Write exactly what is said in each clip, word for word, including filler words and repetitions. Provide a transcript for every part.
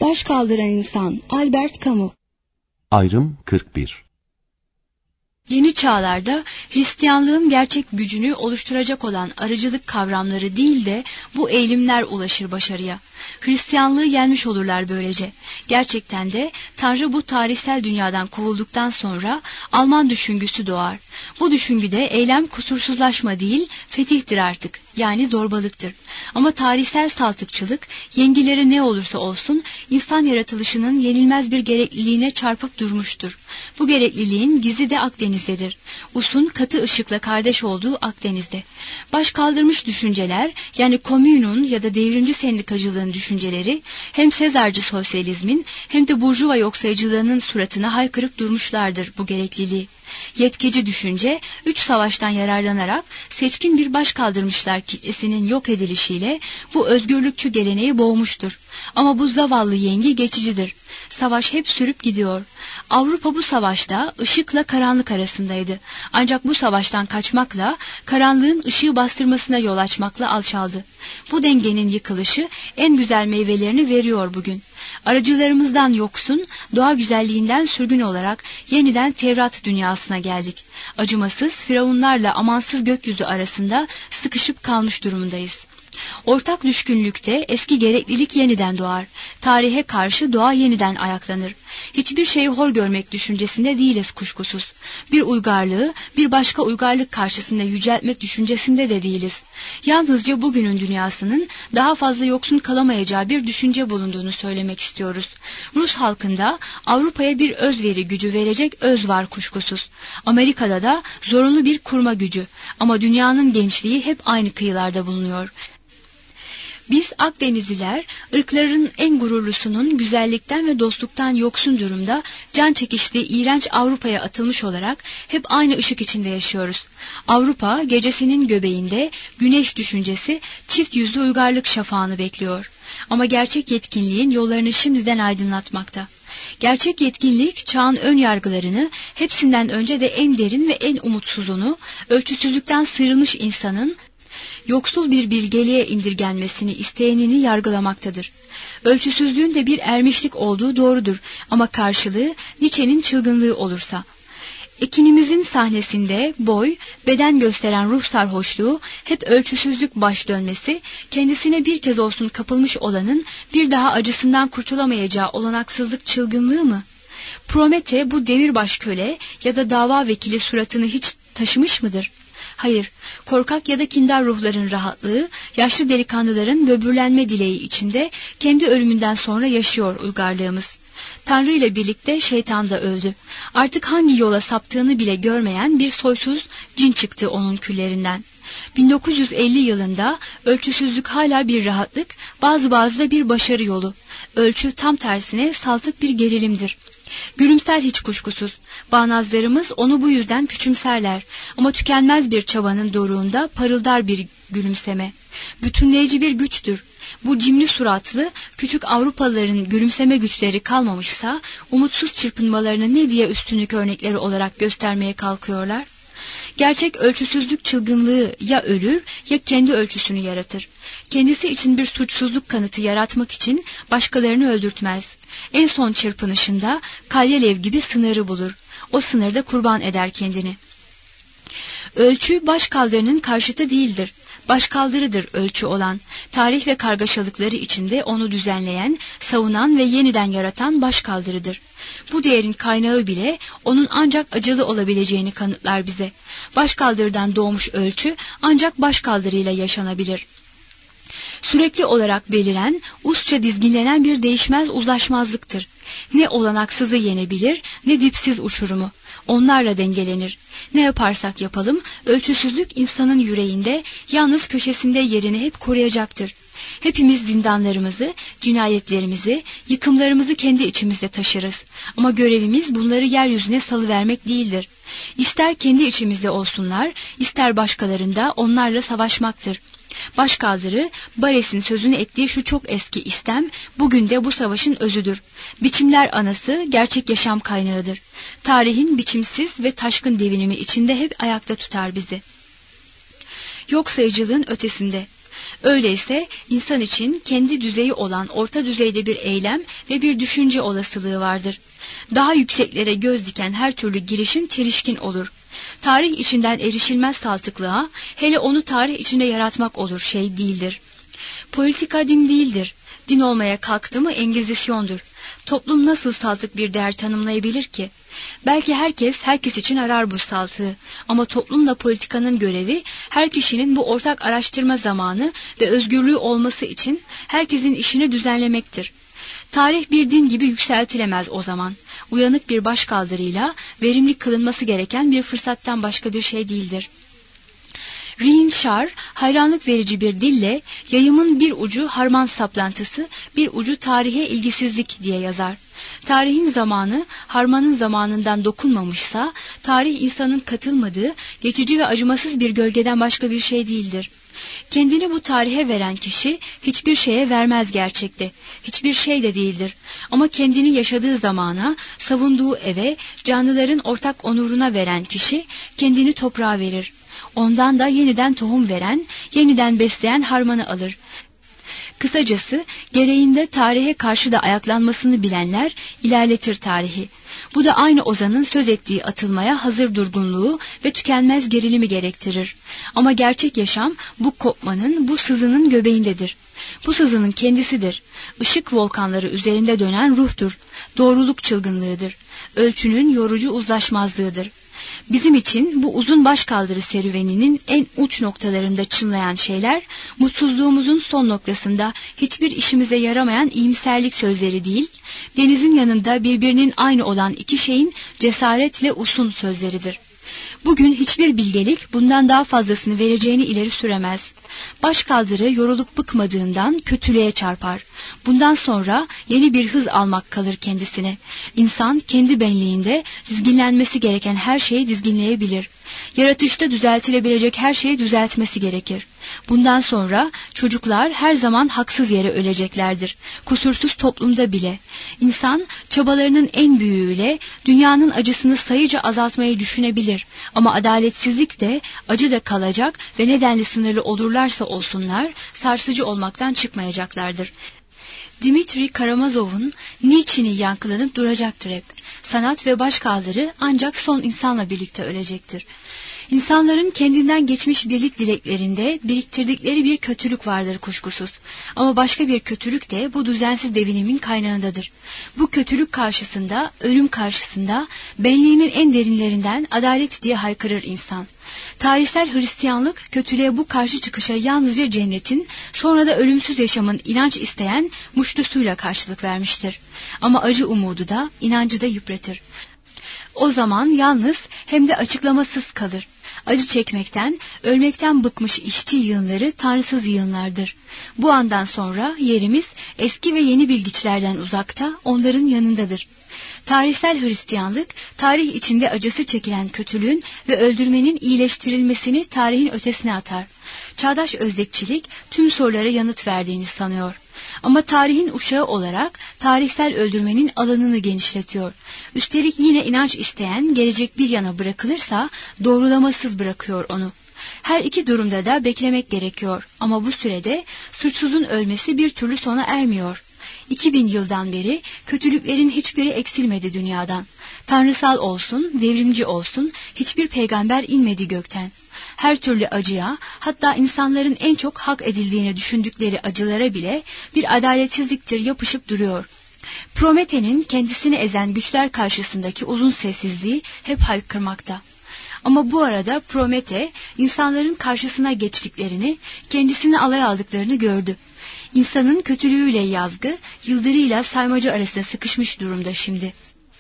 Baş kaldıran insan Albert Camus. Ayrım kırk bir. Yeni çağlarda Hristiyanlığın gerçek gücünü oluşturacak olan arıcılık kavramları değil de bu eğilimler ulaşır başarıya. Hristiyanlığı yenmiş olurlar böylece. Gerçekten de Tanrı bu tarihsel dünyadan kovulduktan sonra Alman düşüngüsü doğar. Bu düşüngüde eylem kusursuzlaşma değil, fetihtir artık. Yani zorbalıktır. Ama tarihsel saltıkçılık, yengileri ne olursa olsun insan yaratılışının yenilmez bir gerekliliğine çarpıp durmuştur. Bu gerekliliğin gizi de Akdeniz'dedir. Us'un katı ışıkla kardeş olduğu Akdeniz'de. Baş kaldırmış düşünceler, yani komünün ya da devrimci sendikacılığın düşünceleri, hem Sezarcı sosyalizmin hem de burjuva yoksayıcılığının suratına haykırıp durmuşlardır bu gerekliliği. Yetkeci düşünce, üç savaştan yararlanarak seçkin bir başkaldırmışlar kitlesinin yok edilişiyle bu özgürlükçü geleneği boğmuştur. Ama bu zavallı yengi geçicidir. Savaş hep sürüp gidiyor. Avrupa bu savaşta ışıkla karanlık arasındaydı. Ancak bu savaştan kaçmakla, karanlığın ışığı bastırmasına yol açmakla alçaldı. Bu dengenin yıkılışı en güzel meyvelerini veriyor bugün. Aracılarımızdan yoksun, doğa güzelliğinden sürgün olarak yeniden Tevrat dünyasına geldik. Acımasız firavunlarla amansız gökyüzü arasında sıkışıp kalmış durumundayız. Ortak düşkünlükte eski gereklilik yeniden doğar. Tarihe karşı doğa yeniden ayaklanır. Hiçbir şeyi hor görmek düşüncesinde değiliz kuşkusuz. Bir uygarlığı bir başka uygarlık karşısında yüceltmek düşüncesinde de değiliz. Yalnızca bugünün dünyasının daha fazla yoksun kalamayacağı bir düşünce bulunduğunu söylemek istiyoruz. Rus halkında Avrupa'ya bir özveri gücü verecek öz var kuşkusuz. Amerika'da da zorunlu bir kurma gücü. Ama dünyanın gençliği hep aynı kıyılarda bulunuyor. Biz Akdenizliler, ırkların en gururlusunun güzellikten ve dostluktan yoksun durumda can çekiştiği iğrenç Avrupa'ya atılmış olarak hep aynı ışık içinde yaşıyoruz. Avrupa gecesinin göbeğinde güneş düşüncesi çift yüzlü uygarlık şafağını bekliyor. Ama gerçek yetkinliğin yollarını şimdiden aydınlatmakta. Gerçek yetkinlik çağın ön yargılarını, hepsinden önce de en derin ve en umutsuzunu, ölçüsüzlükten sıyrılmış insanın yoksul bir bilgeliğe indirgenmesini isteyenini yargılamaktadır. Ölçüsüzlüğün de bir ermişlik olduğu doğrudur ama karşılığı Nietzsche'nin çılgınlığı olursa. Ekinimizin sahnesinde boy, beden gösteren ruh sarhoşluğu, hep ölçüsüzlük baş dönmesi, kendisine bir kez olsun kapılmış olanın bir daha acısından kurtulamayacağı olanaksızlık çılgınlığı mı? Promete bu devirbaş köle ya da dava vekili suratını hiç taşımış mıdır? Hayır, korkak ya da kindar ruhların rahatlığı, yaşlı delikanlıların böbürlenme dileği içinde kendi ölümünden sonra yaşıyor uygarlığımız. Tanrı ile birlikte şeytan da öldü. Artık hangi yola saptığını bile görmeyen bir soysuz cin çıktı onun küllerinden. bin dokuz yüz elli yılında ölçüsüzlük hala bir rahatlık, bazı bazı da bir başarı yolu. Ölçü tam tersine saltık bir gerilimdir. Gülümser hiç kuşkusuz. Bağnazlarımız onu bu yüzden küçümserler. Ama tükenmez bir çabanın doruğunda parıldar bir gülümseme. Bütünleyici bir güçtür. Bu cimri suratlı, küçük Avrupalıların gülümseme güçleri kalmamışsa, umutsuz çırpınmalarını ne diye üstünlük örnekleri olarak göstermeye kalkıyorlar? Gerçek ölçüsüzlük çılgınlığı ya ölür ya kendi ölçüsünü yaratır. Kendisi için bir suçsuzluk kanıtı yaratmak için başkalarını öldürtmez. En son çırpınışında Kalyalev gibi sınırı bulur. O sınırda kurban eder kendini. Ölçü başkaldırının karşıtı değildir. Başkaldırıdır ölçü olan. Tarih ve kargaşalıkları içinde onu düzenleyen, savunan ve yeniden yaratan başkaldırıdır. Bu değerin kaynağı bile onun ancak acılı olabileceğini kanıtlar bize. Başkaldırıdan doğmuş ölçü ancak başkaldırıyla yaşanabilir. Sürekli olarak beliren, usça dizginlenen bir değişmez uzlaşmazlıktır. Ne olanaksızı yenebilir, ne dipsiz uçurumu. Onlarla dengelenir. Ne yaparsak yapalım, ölçüsüzlük insanın yüreğinde, yalnız köşesinde yerini hep koruyacaktır. Hepimiz zindanlarımızı, cinayetlerimizi, yıkımlarımızı kendi içimizde taşırız. Ama görevimiz bunları yeryüzüne salıvermek değildir. İster kendi içimizde olsunlar, ister başkalarında onlarla savaşmaktır. Başkaldırı, Bares'in sözünü ettiği şu çok eski istem, bugün de bu savaşın özüdür. Biçimler anası, gerçek yaşam kaynağıdır. Tarihin biçimsiz ve taşkın devinimi içinde hep ayakta tutar bizi. Yok sayıcılığın ötesinde. Öyleyse insan için kendi düzeyi olan orta düzeyde bir eylem ve bir düşünce olasılığı vardır. Daha yükseklere göz diken her türlü girişim çelişkin olur. Tarih içinden erişilmez saltıklığa, hele onu tarih içinde yaratmak olur, şey değildir. Politika din değildir. Din olmaya kalktı mı engizisyondur. Toplum nasıl saltık bir değer tanımlayabilir ki? Belki herkes herkes için arar bu saltığı. Ama toplumla politikanın görevi her kişinin bu ortak araştırma zamanı ve özgürlüğü olması için herkesin işini düzenlemektir. Tarih bir din gibi yükseltilemez o zaman. Uyanık bir başkaldırıyla verimli kılınması gereken bir fırsattan başka bir şey değildir. Rinchar hayranlık verici bir dille yayımın bir ucu harman saplantısı, bir ucu tarihe ilgisizlik diye yazar. Tarihin zamanı harmanın zamanından dokunmamışsa, tarih insanın katılmadığı geçici ve acımasız bir gölgeden başka bir şey değildir. Kendini bu tarihe veren kişi hiçbir şeye vermez gerçekte, hiçbir şey de değildir. Ama kendini yaşadığı zamana, savunduğu eve, canlıların ortak onuruna veren kişi kendini toprağa verir. Ondan da yeniden tohum veren, yeniden besleyen harmanı alır. Kısacası gereğinde tarihe karşı da ayaklanmasını bilenler ilerletir tarihi. Bu da aynı ozanın söz ettiği atılmaya hazır durgunluğu ve tükenmez gerilimi gerektirir. Ama gerçek yaşam bu kopmanın, bu sızının göbeğindedir. Bu sızının kendisidir. Işık volkanları üzerinde dönen ruhtur. Doğruluk çılgınlığıdır. Ölçünün yorucu uzlaşmazlığıdır. Bizim için bu uzun başkaldırı serüveninin en uç noktalarında çınlayan şeyler, mutsuzluğumuzun son noktasında hiçbir işimize yaramayan iyimserlik sözleri değil, denizin yanında birbirinin aynı olan iki şeyin cesaretle usun sözleridir. Bugün hiçbir bilgelik bundan daha fazlasını vereceğini ileri süremez. Başkaldırı yorulup bıkmadığından kötülüğe çarpar. Bundan sonra yeni bir hız almak kalır kendisine. İnsan kendi benliğinde dizginlenmesi gereken her şeyi dizginleyebilir. Yaratışta düzeltilebilecek her şeyi düzeltmesi gerekir. Bundan sonra çocuklar her zaman haksız yere öleceklerdir. Kusursuz toplumda bile. İnsan çabalarının en büyüğüyle dünyanın acısını sayıca azaltmayı düşünebilir. Ama adaletsizlik de acı da kalacak ve nedenli sınırlı olurlarsa olsunlar sarsıcı olmaktan çıkmayacaklardır. Dimitri Karamazov'un Nietzsche'ni yankılanıp duracaktır hep. Sanat ve başkaldırı ancak son insanla birlikte ölecektir. İnsanların kendinden geçmiş birlik dileklerinde biriktirdikleri bir kötülük vardır kuşkusuz. Ama başka bir kötülük de bu düzensiz devinimin kaynağındadır. Bu kötülük karşısında, ölüm karşısında benliğinin en derinlerinden adalet diye haykırır insan. Tarihsel Hristiyanlık kötülüğe bu karşı çıkışa yalnızca cennetin, sonra da ölümsüz yaşamın inanç isteyen muştusuyla karşılık vermiştir. Ama acı umudu da, inancı da yıpratır. O zaman yalnız hem de açıklamasız kalır. Acı çekmekten, ölmekten bıkmış işçi yığınları tanrısız yığınlardır. Bu andan sonra yerimiz eski ve yeni bilgiçlerden uzakta, onların yanındadır. Tarihsel Hristiyanlık, tarih içinde acısı çekilen kötülüğün ve öldürmenin iyileştirilmesini tarihin ötesine atar. Çağdaş özdekçilik tüm sorulara yanıt verdiğini sanıyor. Ama tarihin uşağı olarak tarihsel öldürmenin alanını genişletiyor. Üstelik yine inanç isteyen gelecek bir yana bırakılırsa doğrulamasız bırakıyor onu. Her iki durumda da beklemek gerekiyor ama bu sürede suçsuzun ölmesi bir türlü sona ermiyor. İki bin yıldan beri kötülüklerin hiçbiri eksilmedi dünyadan. Tanrısal olsun, devrimci olsun hiçbir peygamber inmedi gökten. Her türlü acıya, hatta insanların en çok hak edildiğini düşündükleri acılara bile bir adaletsizliktir yapışıp duruyor. Promethe'nin kendisini ezen güçler karşısındaki uzun sessizliği hep haykırmakta. Ama bu arada Promethe insanların karşısına geçtiklerini, kendisini alay aldıklarını gördü. İnsanın kötülüğüyle yazgı, yıldırıyla saymacı arasında sıkışmış durumda şimdi.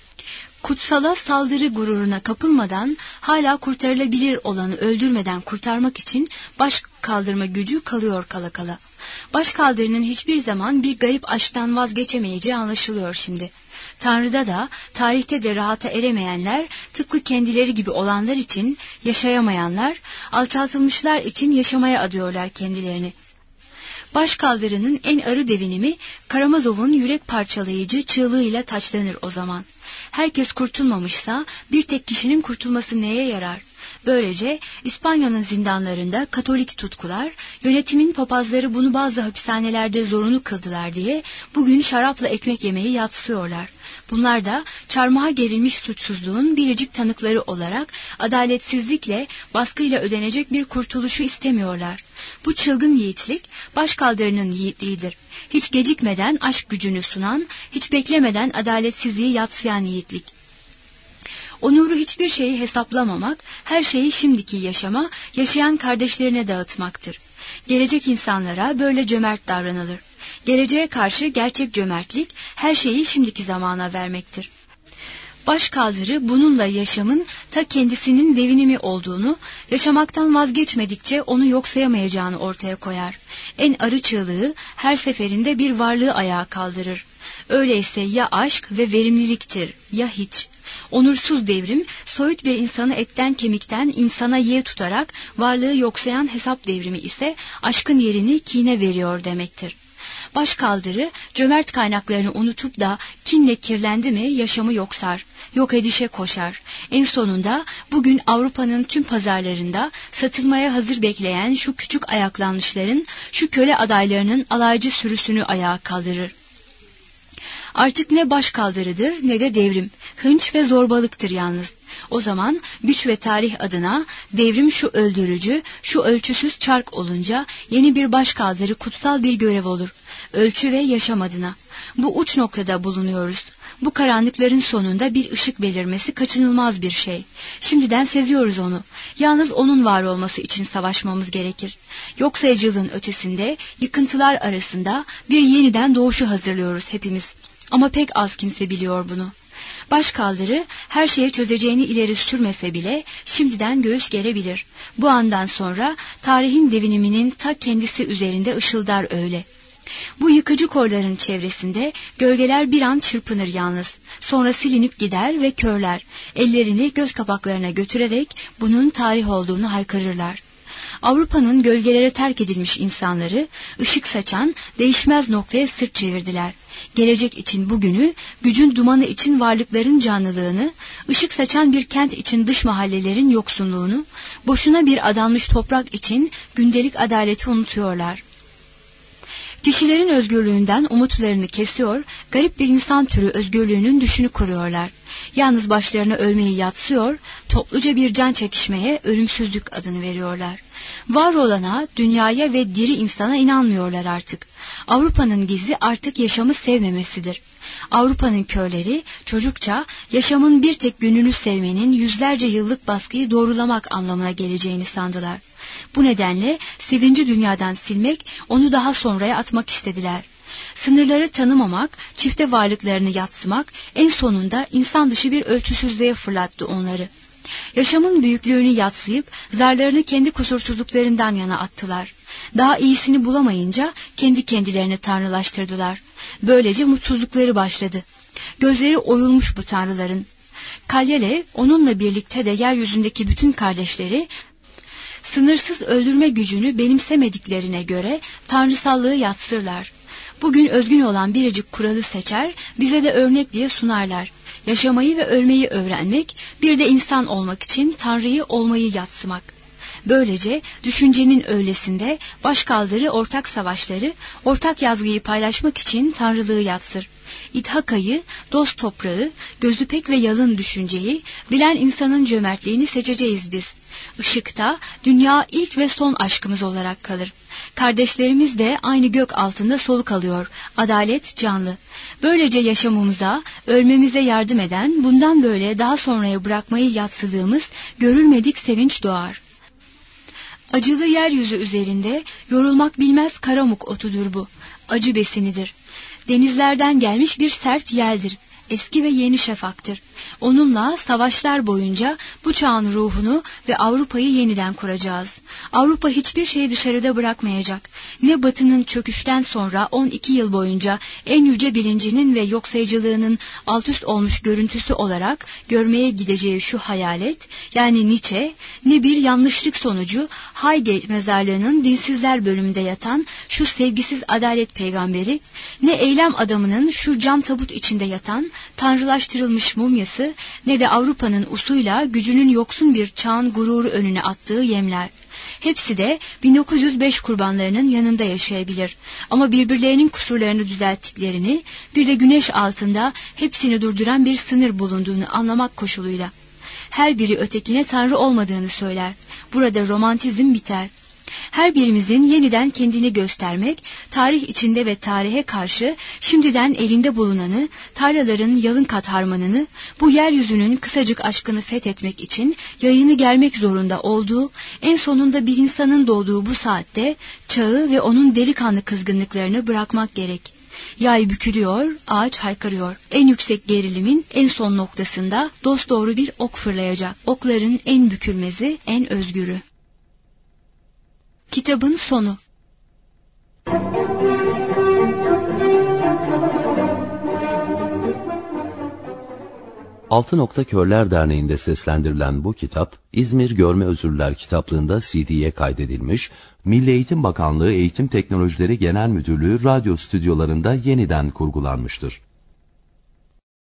Kutsala saldırı gururuna kapılmadan, hala kurtarılabilir olanı öldürmeden kurtarmak için baş kaldırma gücü kalıyor kala kala. Baş kaldırının hiçbir zaman bir garip aşktan vazgeçemeyeceği anlaşılıyor şimdi. Tanrı'da da, tarihte de rahata eremeyenler, tıpkı kendileri gibi olanlar için yaşayamayanlar, alçaltılmışlar için yaşamaya adıyorlar kendilerini. Başkaldırının en arı devinimi Karamazov'un yürek parçalayıcı çığlığıyla taçlanır o zaman. Herkes kurtulmamışsa bir tek kişinin kurtulması neye yarar? Böylece İspanya'nın zindanlarında Katolik tutkular, yönetimin papazları bunu bazı hapishanelerde zorunlu kıldılar diye bugün şarapla ekmek yemeyi yatsıyorlar. Bunlar da çarmıha gerilmiş suçsuzluğun biricik tanıkları olarak adaletsizlikle, baskıyla ödenecek bir kurtuluşu istemiyorlar. Bu çılgın yiğitlik başkaldırının yiğitliğidir. Hiç gecikmeden aşk gücünü sunan, hiç beklemeden adaletsizliği yatsıyan yiğitlik. Onuru hiçbir şeyi hesaplamamak, her şeyi şimdiki yaşama, yaşayan kardeşlerine dağıtmaktır. Gelecek insanlara böyle cömert davranılır. Geleceğe karşı gerçek cömertlik, her şeyi şimdiki zamana vermektir. Başkaldırı bununla yaşamın ta kendisinin devinimi olduğunu, yaşamaktan vazgeçmedikçe onu yok sayamayacağını ortaya koyar. En arı çığlığı her seferinde bir varlığı ayağa kaldırır. Öyleyse ya aşk ve verimliliktir ya hiç. Onursuz devrim, soyut bir insanı etten kemikten insana yeğ tutarak varlığı yoksayan hesap devrimi ise aşkın yerini kine veriyor demektir. Başkaldırı, cömert kaynaklarını unutup da kinle kirlendi mi yaşamı yoksar, yok edişe koşar. En sonunda bugün Avrupa'nın tüm pazarlarında satılmaya hazır bekleyen şu küçük ayaklanmışların, şu köle adaylarının alaycı sürüsünü ayağa kaldırır. Artık ne başkaldırıdır ne de devrim, hınç ve zorbalıktır yalnız. O zaman güç ve tarih adına devrim şu öldürücü, şu ölçüsüz çark olunca yeni bir başkaldırı kutsal bir görev olur. Ölçü ve yaşam adına. Bu uç noktada bulunuyoruz. Bu karanlıkların sonunda bir ışık belirmesi kaçınılmaz bir şey. Şimdiden seziyoruz onu. Yalnız onun var olması için savaşmamız gerekir. Yok sayıcılığın ötesinde, yıkıntılar arasında bir yeniden doğuşu hazırlıyoruz hepimiz. Ama pek az kimse biliyor bunu. Başkaldırı her şeyi çözeceğini ileri sürmese bile şimdiden göğüs gerebilir. Bu andan sonra tarihin deviniminin ta kendisi üzerinde ışıldar öyle. Bu yıkıcı korların çevresinde gölgeler bir an çırpınır yalnız. Sonra silinip gider ve körler ellerini göz kapaklarına götürerek bunun tarih olduğunu haykırırlar. Avrupa'nın gölgelere terk edilmiş insanları ışık saçan değişmez noktaya sırt çevirdiler. Gelecek için bugünü, gücün dumanı için varlıkların canlılığını, ışık saçan bir kent için dış mahallelerin yoksunluğunu, boşuna bir adanmış toprak için gündelik adaleti unutuyorlar. Kişilerin özgürlüğünden umutlarını kesiyor, garip bir insan türü özgürlüğünün düşünü kuruyorlar. Yalnız başlarına ölmeyi yatsıyor, topluca bir can çekişmeye ölümsüzlük adını veriyorlar. Var olana, dünyaya ve diri insana inanmıyorlar artık. Avrupa'nın gizli artık yaşamı sevmemesidir. Avrupa'nın körleri çocukça yaşamın bir tek gününü sevmenin yüzlerce yıllık baskıyı doğrulamak anlamına geleceğini sandılar. Bu nedenle sevinci dünyadan silmek, onu daha sonraya atmak istediler. Sınırları tanımamak, çifte varlıklarını yadsımak en sonunda insan dışı bir ölçüsüzlüğe fırlattı onları. Yaşamın büyüklüğünü yadsıyıp zarlarını kendi kusursuzluklarından yana attılar. Daha iyisini bulamayınca kendi kendilerini tanrılaştırdılar. Böylece mutsuzlukları başladı. Gözleri oyulmuş bu tanrıların. Kalyale onunla birlikte de yeryüzündeki bütün kardeşleri sınırsız öldürme gücünü benimsemediklerine göre tanrısallığı yatsırlar. Bugün özgün olan biricik kuralı seçer, bize de örnek diye sunarlar. Yaşamayı ve ölmeyi öğrenmek, bir de insan olmak için Tanrı'yı olmayı yatsımak. Böylece düşüncenin öylesinde başkaldırı ortak savaşları, ortak yazgıyı paylaşmak için Tanrılığı yatsır. İthakayı, dost toprağı, gözü pek ve yalın düşünceyi, bilen insanın cömertliğini seçeceğiz biz. Işıkta dünya ilk ve son aşkımız olarak kalır. Kardeşlerimiz de aynı gök altında soluk alıyor. Adalet canlı. Böylece yaşamımıza, ölmemize yardım eden, bundan böyle daha sonraya bırakmayı yatsıdığımız görülmedik sevinç doğar. Acılı yeryüzü üzerinde yorulmak bilmez karamuk otudur bu. Acı besinidir. Denizlerden gelmiş bir sert yeldir. Eski ve yeni şafaktır. Onunla savaşlar boyunca bu çağın ruhunu ve Avrupa'yı yeniden kuracağız. Avrupa hiçbir şeyi dışarıda bırakmayacak. Ne Batı'nın çöküşten sonra on iki yıl boyunca en yüce bilincinin ve yoksayıcılığının altüst olmuş görüntüsü olarak görmeye gideceği şu hayalet, yani Nietzsche, ne bir yanlışlık sonucu Highgate mezarlığının dinsizler bölümünde yatan şu sevgisiz adalet peygamberi, ne eylem adamının şu cam tabut içinde yatan tanrılaştırılmış mumyası ne de Avrupa'nın usuyla gücünün yoksun bir çağın gururu önüne attığı yemler. Hepsi de bin dokuz yüz beş kurbanlarının yanında yaşayabilir. Ama birbirlerinin kusurlarını düzelttiklerini, bir de güneş altında hepsini durduran bir sınır bulunduğunu anlamak koşuluyla. Her biri ötekine tanrı olmadığını söyler. Burada romantizm biter. Her birimizin yeniden kendini göstermek, tarih içinde ve tarihe karşı şimdiden elinde bulunanı, tarlaların yalın kat harmanını, bu yeryüzünün kısacık aşkını fethetmek için yayını germek zorunda olduğu, en sonunda bir insanın doğduğu bu saatte çağı ve onun delikanlı kızgınlıklarını bırakmak gerek. Yay bükülüyor, ağaç haykırıyor. En yüksek gerilimin en son noktasında dosdoğru bir ok fırlayacak. Okların en bükülmezi, en özgürü. Kitabın sonu. Altı Nokta Körler Derneği'nde seslendirilen bu kitap, İzmir Görme Özürler kitaplığında C D'ye kaydedilmiş, Milli Eğitim Bakanlığı Eğitim Teknolojileri Genel Müdürlüğü radyo stüdyolarında yeniden kurgulanmıştır.